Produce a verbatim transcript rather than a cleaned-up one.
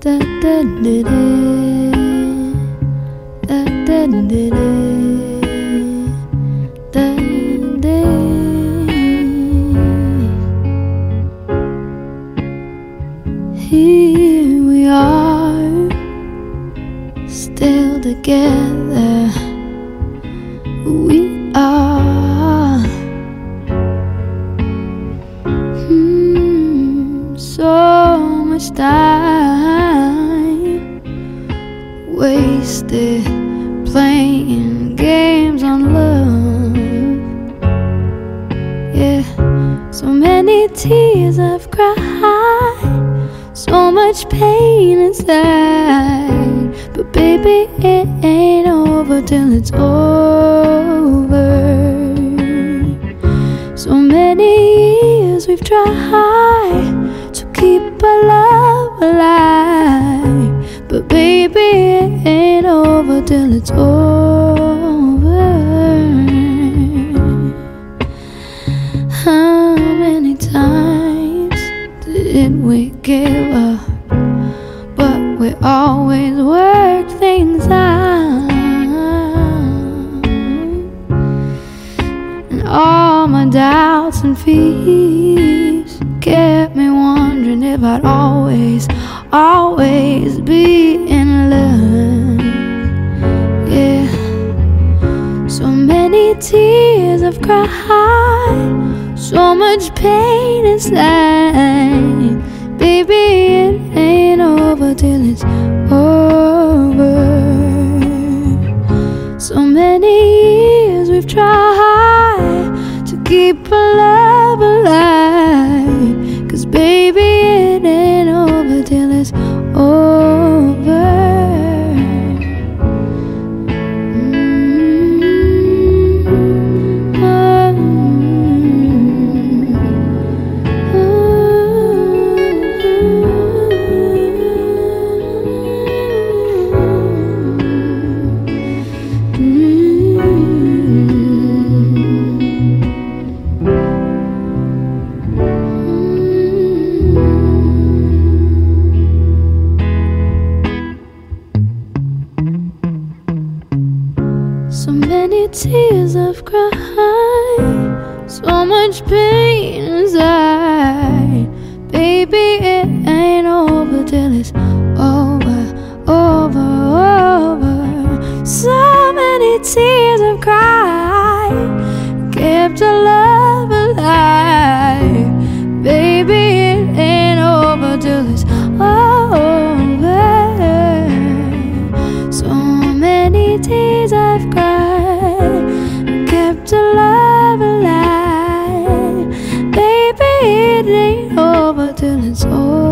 da da da da da da da da. Here we are, still together. We are hmm, so much time wasted playing games on love. Yeah, so many tears I've cried, so much pain inside. But baby, it ain't over till it's over. So many years we've tried to keep our love alive, but baby, it ain't over till it's over. How many times did we give up? But we always work things out, and all my doubts and fears kept me wondering if I'd always, always be in love. Yeah, so many tears I've cried, so much pain inside. Baby, it ain't over till it's over. So many years we've tried to keep our love alive, 'cause baby, it ain't over till it's over. So many tears I've cried, so much pain inside. Baby, it ain't over till it's over, over, over. So many tears I've cried, kept our love alive. Baby, it ain't over till it's over. So many tears I've cried, kept our love alive. Baby, it ain't over till it's over.